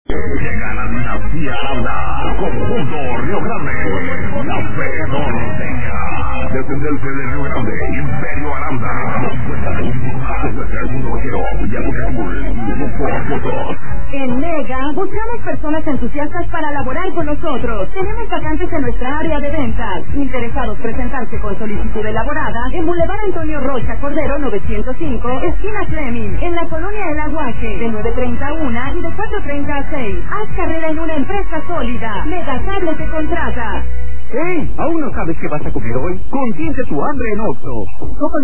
Llega la dinastía Aranda, conjunto Río Grande, Café Norteña, descendencia de Río Grande, Imperio Aranda, 50 segundos más, el mundo vaquero, Yaguca Azul, Grupo Fotos. En Mega, buscamos personas entusiastas para laborar con nosotros. Tenemos vacantes en nuestra área de ventas. Interesados presentarse con solicitud elaborada en Boulevard Antonio Rocha Cordero 905, esquina Fleming, en la colonia El Aguaje, de 9:30 a 1 y de 4:30 a 6. Haz carrera en una empresa sólida. Mega Cable te contrata. ¡Hey! ¿Aún no sabes qué vas a comer hoy? Consiente tu hambre en Oxxo.